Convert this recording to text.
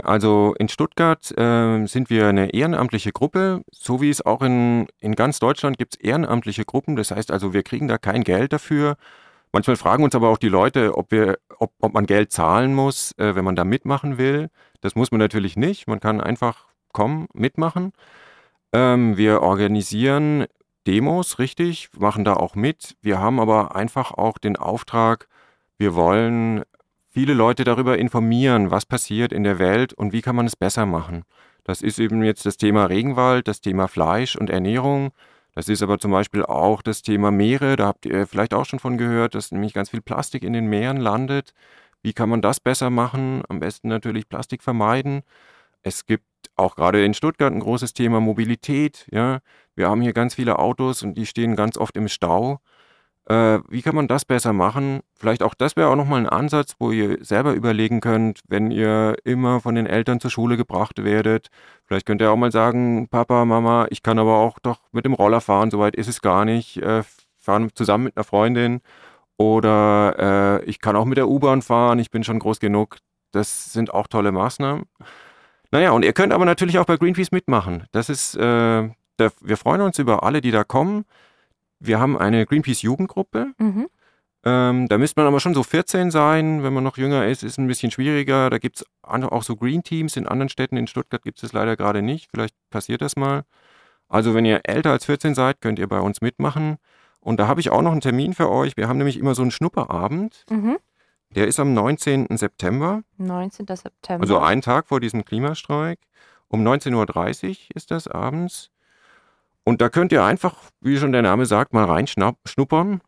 Also in Stuttgart sind wir eine ehrenamtliche Gruppe, so wie es auch in ganz Deutschland gibt es ehrenamtliche Gruppen. Das heißt also, wir kriegen da kein Geld dafür. Manchmal fragen uns aber auch die Leute, ob man Geld zahlen muss, wenn man da mitmachen will. Das muss man natürlich nicht. Man kann einfach kommen, mitmachen. Wir organisieren Demos, richtig, machen da auch mit. Wir haben aber einfach auch den Auftrag, wir wollen viele Leute darüber informieren, was passiert in der Welt und wie kann man es besser machen. Das ist eben jetzt das Thema Regenwald, das Thema Fleisch und Ernährung. Das ist aber zum Beispiel auch das Thema Meere. Da habt ihr vielleicht auch schon von gehört, dass nämlich ganz viel Plastik in den Meeren landet. Wie kann man das besser machen? Am besten natürlich Plastik vermeiden. Es gibt auch gerade in Stuttgart ein großes Thema Mobilität. Ja. Wir haben hier ganz viele Autos und die stehen ganz oft im Stau. Wie kann man das besser machen? Vielleicht auch das wäre auch nochmal ein Ansatz, wo ihr selber überlegen könnt, wenn ihr immer von den Eltern zur Schule gebracht werdet. Vielleicht könnt ihr auch mal sagen, Papa, Mama, ich kann aber auch doch mit dem Roller fahren, soweit ist es gar nicht. Fahren zusammen mit einer Freundin. Oder ich kann auch mit der U-Bahn fahren, ich bin schon groß genug. Das sind auch tolle Maßnahmen. Naja, und ihr könnt aber natürlich auch bei Greenpeace mitmachen. Wir freuen uns über alle, die da kommen. Wir haben eine Greenpeace-Jugendgruppe. Mhm. Da müsste man aber schon so 14 sein. Wenn man noch jünger ist ein bisschen schwieriger. Da gibt es auch so Green Teams in anderen Städten. In Stuttgart gibt es das leider gerade nicht. Vielleicht passiert das mal. Also wenn ihr älter als 14 seid, könnt ihr bei uns mitmachen. Und da habe ich auch noch einen Termin für euch. Wir haben nämlich immer so einen Schnupperabend. Mhm. Der ist am 19. September, 19. also September. einen Tag vor diesem Klimastreik. Um 19:30 Uhr ist das abends. Und da könnt ihr einfach, wie schon der Name sagt, mal reinschnuppern.